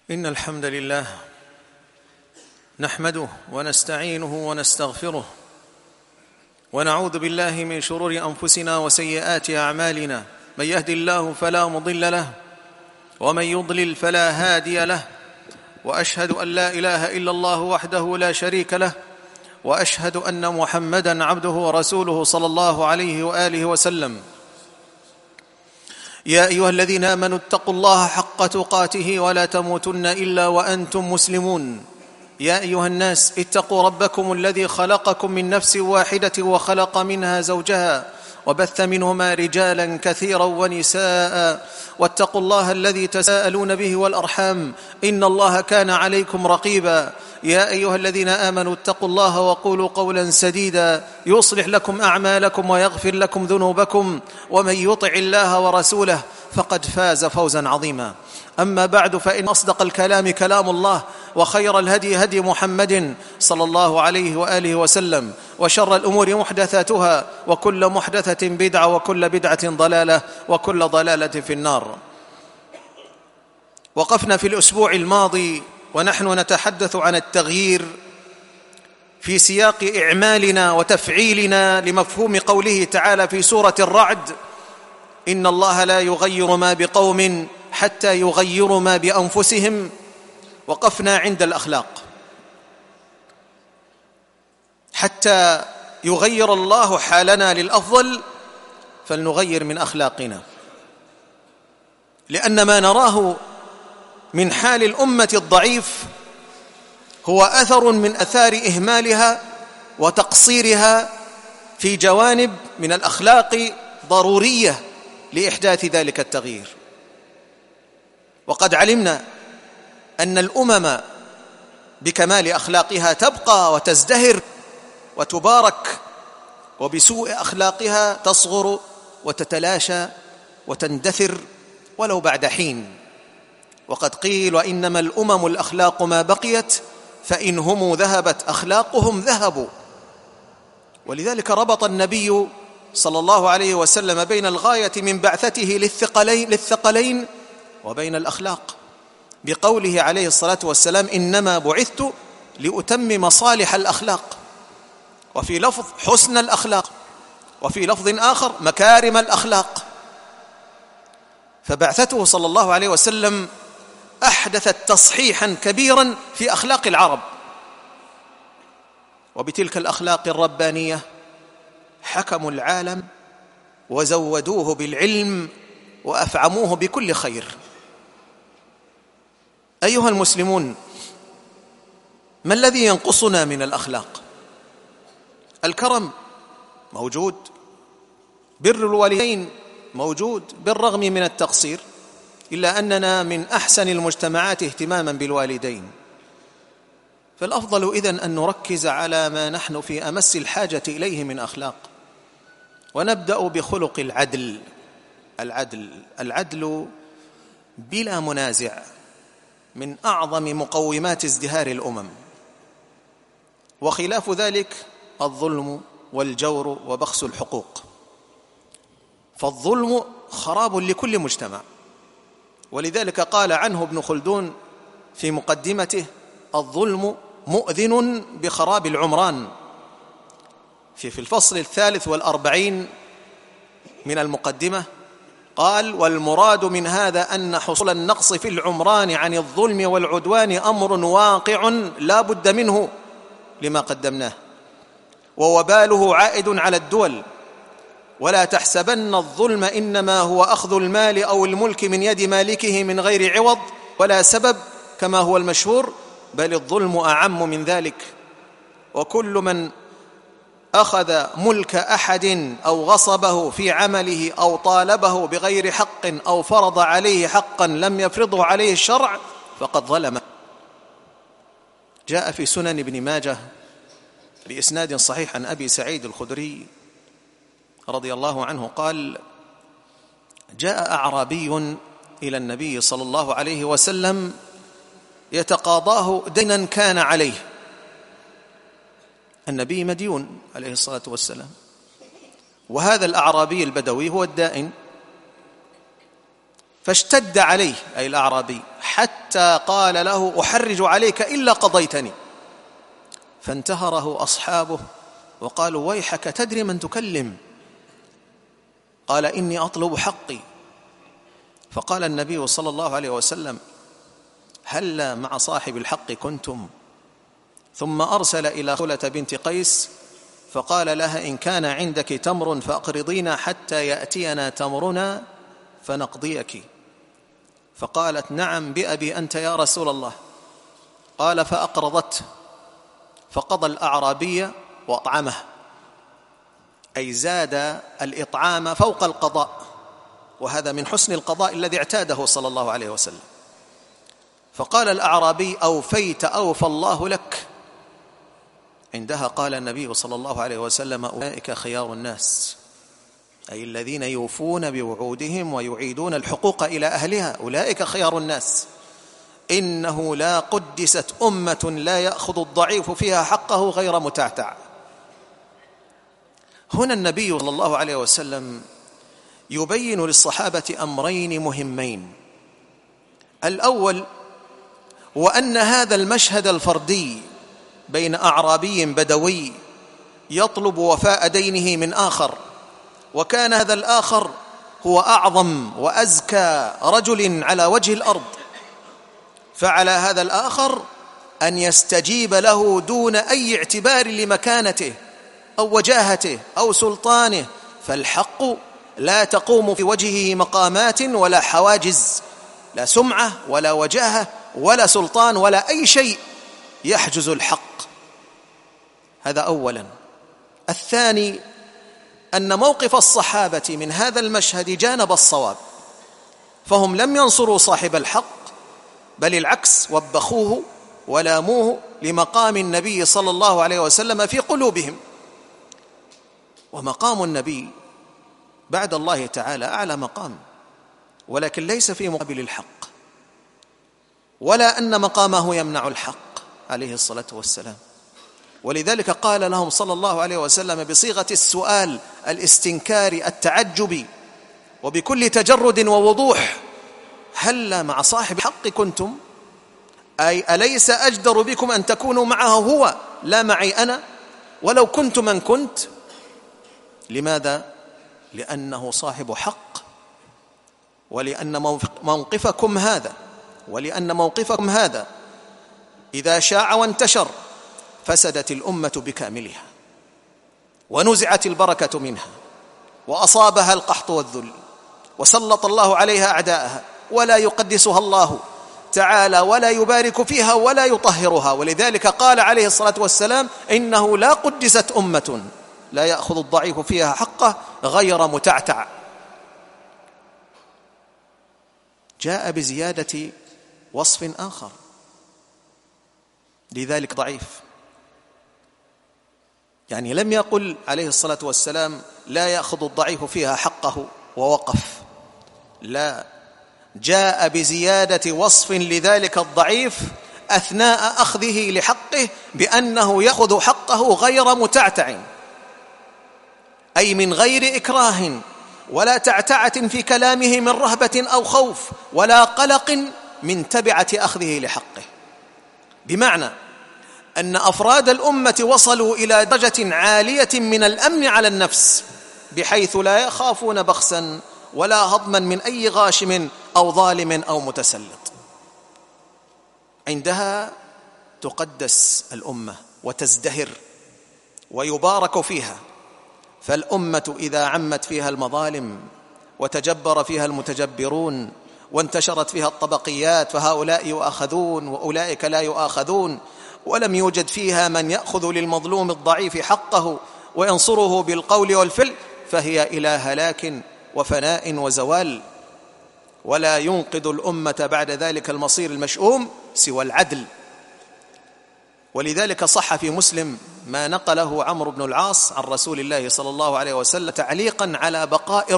إن الحمد لله نحمده ونستعينه ونستغفره ونعوذ بالله من شرور أنفسنا وسيئات أعمالنا. من يهد الله فلا مضل له ومن يضلل فلا هادي له، وأشهد أن لا إله إلا الله وحده لا شريك له، وأشهد أن محمدًا عبده ورسوله صلى الله عليه وآله وسلم. يا أيها الذين آمنوا اتقوا الله حق تقاته ولا تموتن إلا وأنتم مسلمون. يا أيها الناس اتقوا ربكم الذي خلقكم من نفس واحدة وخلق منها زوجها وبث منهما رجالا كثيرا ونساء، واتقوا الله الذي تساءلون به والأرحام إن الله كان عليكم رقيبا. يا أيها الذين آمنوا اتقوا الله وقولوا قولا سديدا يصلح لكم أعمالكم ويغفر لكم ذنوبكم، ومن يطع الله ورسوله فقد فاز فوزا عظيما. أما بعد، فإن أصدق الكلام كلام الله، وخير الهدي هدي محمد صلى الله عليه وآله وسلم، وشر الأمور محدثاتها، وكل محدثة بدعة، وكل بدعة ضلالة، وكل ضلالة في النار. وقفنا في الأسبوع الماضي ونحن نتحدث عن التغيير في سياق إعمالنا وتفعيلنا لمفهوم قوله تعالى في سورة الرعد: إن الله لا يغير ما بقوم حتى يغيروا ما بأنفسهم. وقفنا عند الأخلاق. حتى يغير الله حالنا للأفضل فلنغير من أخلاقنا، لأن ما نراه من حال الأمة الضعيف هو أثر من أثار إهمالها وتقصيرها في جوانب من الأخلاق ضرورية لإحداث ذلك التغيير. وقد علمنا أن الأمم بكمال أخلاقها تبقى وتزدهر وتبارك، وبسوء أخلاقها تصغر وتتلاشى وتندثر ولو بعد حين. وقد قيل: وإنما الأمم الأخلاق ما بقيت، فإن هم ذهبت أخلاقهم ذهبوا. ولذلك ربط النبي صلى الله عليه وسلم بين الغاية من بعثته للثقلين وبين الأخلاق بقوله عليه الصلاة والسلام: إنما بعثت لأتمم صالح الأخلاق، وفي لفظ حسن الأخلاق، وفي لفظ آخر مكارم الأخلاق. فبعثته صلى الله عليه وسلم أحدثت تصحيحا كبيرا في أخلاق العرب، وبتلك الأخلاق الربانية حكموا العالم وزودوه بالعلم وأفعموه بكل خير. أيها المسلمون، ما الذي ينقصنا من الأخلاق؟ الكرم موجود، بر الوالدين موجود بالرغم من التقصير، إلا أننا من أحسن المجتمعات اهتماما بالوالدين. فالأفضل إذن أن نركز على ما نحن في أمس الحاجة إليه من أخلاق، ونبدأ بخلق العدل. العدل بلا منازع من أعظم مقومات ازدهار الأمم، وخلاف ذلك الظلم والجور وبخس الحقوق. فالظلم خراب لكل مجتمع، ولذلك قال عنه ابن خلدون في مقدمته: الظلم مؤذن بخراب العمران. في الفصل 43 من المقدمة قال: والمراد من هذا أن حصول النقص في العمران عن الظلم والعدوان أمر واقع لا بد منه لما قدمناه، ووباله عائد على الدول. ولا تحسبن الظلم إنما هو أخذ المال أو الملك من يد مالكه من غير عوض ولا سبب كما هو المشهور، بل الظلم أعم من ذلك. وكل من أخذ ملك أحد أو غصبه في عمله أو طالبه بغير حق أو فرض عليه حقا لم يفرضه عليه الشرع فقد ظلم. جاء في سنن ابن ماجه بإسناد صحيح عن أبي سعيد الخدري رضي الله عنه قال: جاء أعرابي إلى النبي صلى الله عليه وسلم يتقاضاه دينا كان عليه. النبي مديون عليه الصلاة والسلام، وهذا الأعرابي البدوي هو الدائن. فاشتد عليه أي الأعرابي، حتى قال له: أحرج عليك إلا قضيتني. فانتهره أصحابه وقالوا: ويحك تدري من تكلم؟ قال: إني أطلب حقي. فقال النبي صلى الله عليه وسلم: هلا مع صاحب الحق كنتم؟ ثم أرسل إلى خولة بنت قيس فقال لها: إن كان عندك تمر فأقرضينا حتى يأتينا تمرنا فنقضيك. فقالت: نعم بأبي أنت يا رسول الله. قال: فأقرضته، فقضى الأعرابي وأطعمه، أي زاد الإطعام فوق القضاء، وهذا من حسن القضاء الذي اعتاده صلى الله عليه وسلم. فقال الأعرابي: أوفيت أوفى الله لك. عندها قال النبي صلى الله عليه وسلم: أولئك خيار الناس، أي الذين يوفون بوعودهم ويعيدون الحقوق إلى أهلها، أولئك خيار الناس. إنه لا قدست أمة لا يأخذ الضعيف فيها حقه غير متعتع. هنا النبي صلى الله عليه وسلم يبين للصحابة أمرين مهمين. الأول هو أن هذا المشهد الفردي بين أعرابي بدوي يطلب وفاء دينه من آخر، وكان هذا الآخر هو أعظم وأزكى رجل على وجه الأرض، فعلى هذا الآخر أن يستجيب له دون أي اعتبار لمكانته أو وجاهته أو سلطانه، فالحق لا تقوم في وجهه مقامات ولا حواجز، لا سمعة ولا وجاهة ولا سلطان ولا أي شيء يحجز الحق. هذا أولا. الثاني أن موقف الصحابة من هذا المشهد جانب الصواب، فهم لم ينصروا صاحب الحق، بل العكس، وبخوه ولاموه لمقام النبي صلى الله عليه وسلم في قلوبهم. ومقام النبي بعد الله تعالى أعلى مقام، ولكن ليس في مقابل الحق، ولا أن مقامه يمنع الحق عليه الصلاة والسلام. ولذلك قال لهم صلى الله عليه وسلم بصيغة السؤال الاستنكاري التعجبي وبكل تجرد ووضوح: هل مع صاحب الحق كنتم؟ أي أليس أجدر بكم أن تكونوا معه هو لا معي أنا، ولو كنت من كنت؟ لماذا؟ لأنه صاحب حق، ولأن موقفكم هذا إذا شاع وانتشر فسدت الأمة بكاملها، ونزعت البركة منها، وأصابها القحط والذل، وسلط الله عليها أعداءها، ولا يقدسها الله تعالى ولا يبارك فيها ولا يطهرها. ولذلك قال عليه الصلاة والسلام: إنه لا قدست أمة لا يأخذ الضعيف فيها حقه غير متعتع. جاء بزيادة وصف آخر، لذلك ضعيف. يعني لم يقل عليه الصلاة والسلام: لا يأخذ الضعيف فيها حقه ووقف، لا، جاء بزيادة وصف لذلك الضعيف أثناء أخذه لحقه بأنه يأخذ حقه غير متعتع، أي من غير إكراه ولا تعتعة في كلامه من رهبة أو خوف ولا قلق من تبعة أخذه لحقه. بمعنى أن أفراد الأمة وصلوا إلى درجة عالية من الأمن على النفس، بحيث لا يخافون بخسا ولا هضما من أي غاشم أو ظالم أو متسلط. عندها تقدس الأمة وتزدهر ويبارك فيها. فالأمة إذا عمت فيها المظالم وتجبر فيها المتجبرون وانتشرت فيها الطبقيات، فهؤلاء يؤاخذون وأولئك لا يؤاخذون، ولم يوجد فيها من يأخذ للمظلوم الضعيف حقه وينصره بالقول والفعل، فهي إلى هلاك وفناء وزوال، ولا ينقذ الأمة بعد ذلك المصير المشؤوم سوى العدل. ولذلك صح في مسلم ما نقله عمرو بن العاص عن رسول الله صلى الله عليه وسلم تعليقا على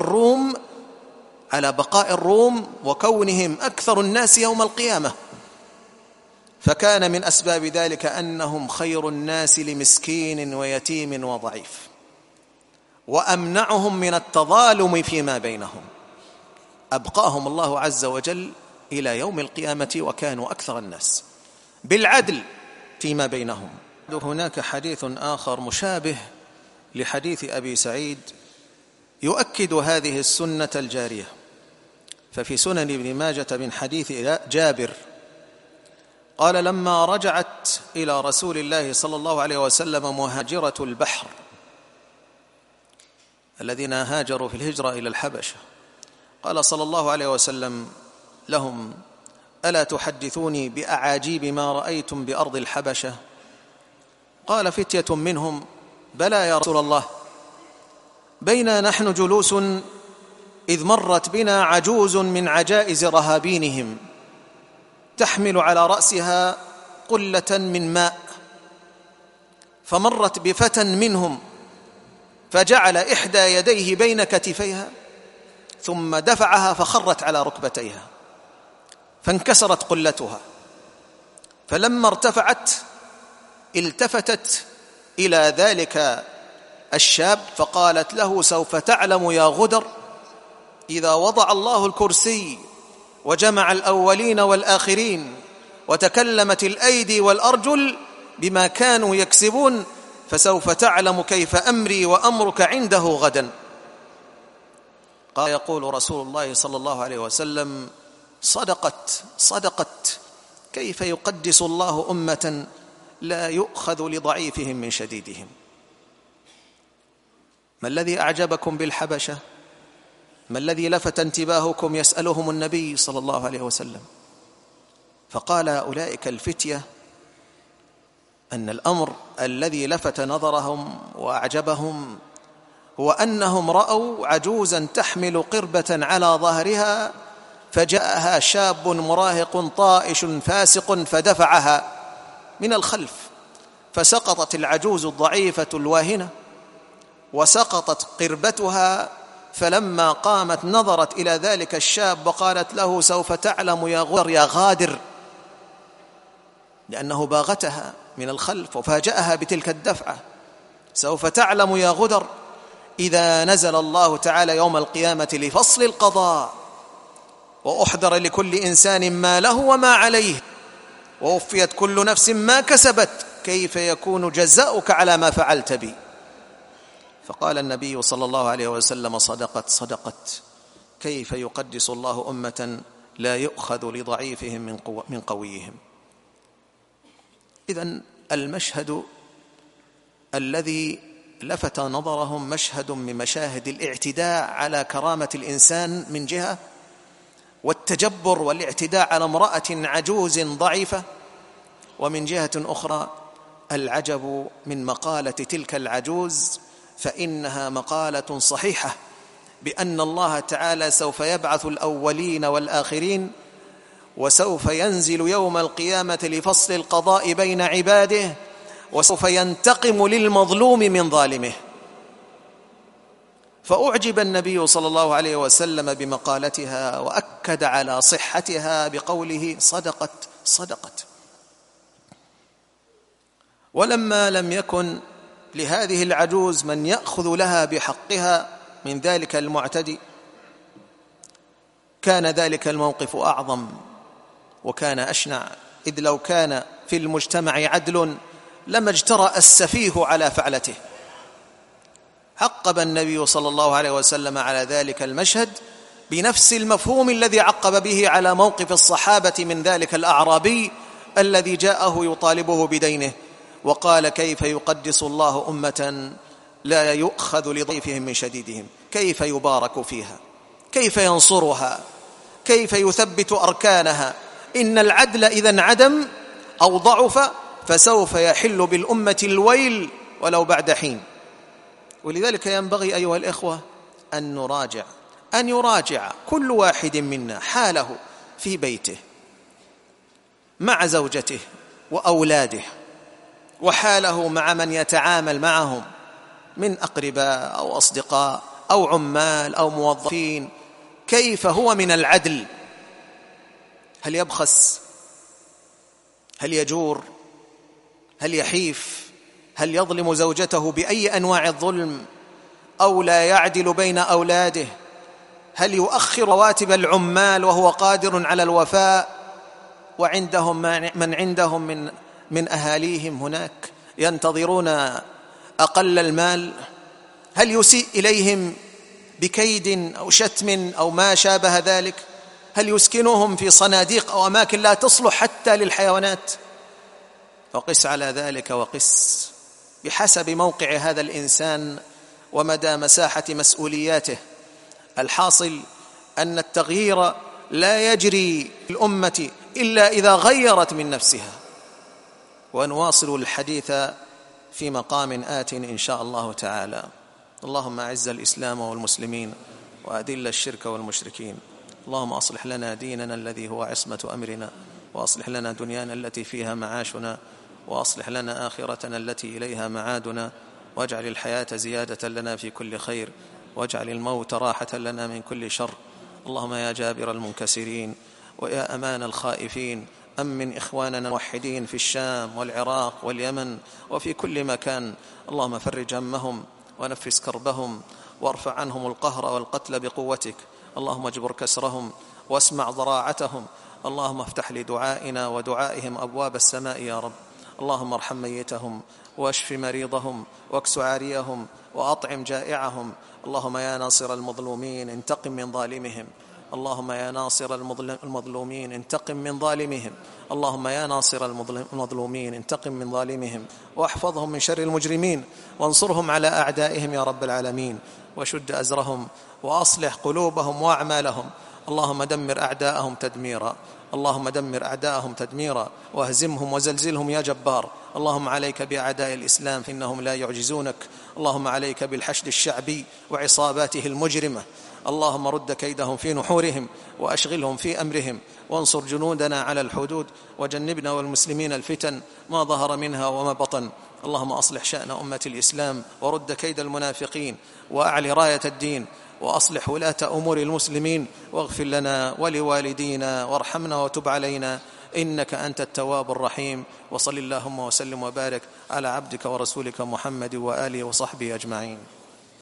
بقاء الروم وكونهم أكثر الناس يوم القيامة، فكان من أسباب ذلك أنهم خير الناس لمسكين ويتيم وضعيف، وأمنعهم من التظالم فيما بينهم. أبقاهم الله عز وجل إلى يوم القيامة وكانوا أكثر الناس بالعدل فيما بينهم. هناك حديث آخر مشابه لحديث أبي سعيد يؤكد هذه السنة الجارية، ففي سنن ابن ماجة من حديث جابر قال: لما رجعت إلى رسول الله صلى الله عليه وسلم مهاجرة البحر الذين هاجروا في الهجرة إلى الحبشة، قال صلى الله عليه وسلم لهم: ألا تحدثوني بأعاجيب ما رأيتم بأرض الحبشة؟ قال فتية منهم: بلى يا رسول الله، بينا نحن جلوس إذ مرت بنا عجوز من عجائز رهابينهم تحمل على رأسها قلة من ماء، فمرت بفتى منهم فجعل إحدى يديه بين كتفيها ثم دفعها فخرت على ركبتيها فانكسرت قلتها، فلما ارتفعت التفتت إلى ذلك الشاب فقالت له: سوف تعلم يا غدر إذا وضع الله الكرسي وجمع الأولين والآخرين وتكلمت الأيدي والأرجل بما كانوا يكسبون فسوف تعلم كيف أمري وأمرك عنده غدا. قال يقول رسول الله صلى الله عليه وسلم: صدقت كيف يقدس الله أمة لا يؤخذ لضعيفهم من شديدهم. ما الذي أعجبكم بالحبشة؟ ما الذي لفت انتباهكم؟ يسألهم النبي صلى الله عليه وسلم، فقال أولئك الفتية أن الأمر الذي لفت نظرهم وأعجبهم هو أنهم رأوا عجوزا تحمل قربة على ظهرها فجاءها شاب مراهق طائش فاسق فدفعها من الخلف، فسقطت العجوز الضعيفة الواهنة وسقطت قربتها، فلما قامت نظرت إلى ذلك الشاب وقالت له: سوف تعلم يا غدر يا غادر، لأنه باغتها من الخلف وفاجأها بتلك الدفعة: سوف تعلم يا غدر إذا نزل الله تعالى يوم القيامة لفصل القضاء وأحضر لكل إنسان ما له وما عليه ووفيت كل نفس ما كسبت كيف يكون جزاؤك على ما فعلت بي. فقال النبي صلى الله عليه وسلم: صدقت كيف يقدس الله أمة لا يؤخذ لضعيفهم من قويهم. إذن المشهد الذي لفت نظرهم مشهد من مشاهد الاعتداء على كرامة الإنسان من جهة، والتجبر والاعتداء على امرأة عجوز ضعيفة، ومن جهة أخرى العجب من مقالة تلك العجوز، فإنها مقالة صحيحة بأن الله تعالى سوف يبعث الأولين والآخرين وسوف ينزل يوم القيامة لفصل القضاء بين عباده وسوف ينتقم للمظلوم من ظالمه. فأعجب النبي صلى الله عليه وسلم بمقالتها وأكد على صحتها بقوله: صدقت. ولما لم يكن لهذه العجوز من يأخذ لها بحقها من ذلك المعتدي كان ذلك الموقف أعظم وكان أشنع، إذ لو كان في المجتمع عدل لما اجترأ السفيه على فعلته. عقب النبي صلى الله عليه وسلم على ذلك المشهد بنفس المفهوم الذي عقب به على موقف الصحابة من ذلك الأعرابي الذي جاءه يطالبه بدينه، وقال: كيف يقدس الله أمة لا يؤخذ لضيفهم من شديدهم، كيف يبارك فيها، كيف ينصرها، كيف يثبت أركانها. إن العدل إذا انعدم أو ضعف فسوف يحل بالأمة الويل ولو بعد حين. ولذلك ينبغي أيها الإخوة أن يراجع كل واحد منا حاله في بيته مع زوجته وأولاده، وحاله مع من يتعامل معهم من أقرباء أو أصدقاء أو عمال أو موظفين، كيف هو من العدل؟ هل يبخس؟ هل يجور؟ هل يحيف؟ هل يظلم زوجته بأي أنواع الظلم؟ أو لا يعدل بين أولاده؟ هل يؤخر رواتب العمال وهو قادر على الوفاء وعندهم من عندهم من أهاليهم هناك ينتظرون أقل المال؟ هل يسيء إليهم بكيد أو شتم أو ما شابه ذلك؟ هل يسكنهم في صناديق أو أماكن لا تصلح حتى للحيوانات؟ وقس على ذلك وقس بحسب موقع هذا الإنسان ومدى مساحة مسؤولياته. الحاصل أن التغيير لا يجري في الأمة إلا إذا غيرت من نفسها. ونواصل الحديث في مقام آت إن شاء الله تعالى. اللهم أعز الإسلام والمسلمين وأذل الشرك والمشركين. اللهم أصلح لنا ديننا الذي هو عصمة أمرنا، وأصلح لنا دنيانا التي فيها معاشنا، وأصلح لنا آخرتنا التي إليها معادنا، واجعل الحياة زيادة لنا في كل خير، واجعل الموت راحة لنا من كل شر. اللهم يا جابر المنكسرين ويا أمان الخائفين، أمن إخواننا الموحدين في الشام والعراق واليمن وفي كل مكان. اللهم فرج همهم ونفس كربهم وارفع عنهم القهر والقتل بقوتك. اللهم اجبر كسرهم واسمع ضراعتهم. اللهم افتح لدعائنا ودعائهم أبواب السماء يا رب. اللهم ارحم ميتهم واشف مريضهم واكس عاريهم وأطعم جائعهم. اللهم يا ناصر المظلومين انتقم من ظالمهم. اللهم يا ناصر المظلومين انتقم من ظالمهم. اللهم يا ناصر المظلومين انتقم من ظالمهم، واحفظهم من شر المجرمين، وانصرهم على أعدائهم يا رب العالمين، وشد أزرهم وأصلح قلوبهم وأعمالهم. اللهم دمر أعداءهم تدميرا. اللهم دمر أعداءهم تدميرا واهزمهم وزلزلهم يا جبار. اللهم عليك بأعداء الإسلام فإنهم لا يعجزونك. اللهم عليك بالحشد الشعبي وعصاباته المجرمة. اللهم رد كيدهم في نحورهم وأشغلهم في أمرهم، وانصر جنودنا على الحدود، وجنبنا والمسلمين الفتن ما ظهر منها وما بطن. اللهم أصلح شأن أمة الإسلام ورد كيد المنافقين، وأعل راية الدين، وأصلح ولاة أمور المسلمين، واغفر لنا ولوالدينا وارحمنا وتب علينا إنك أنت التواب الرحيم. وصل اللهم وسلم وبارك على عبدك ورسولك محمد وآله وصحبه أجمعين.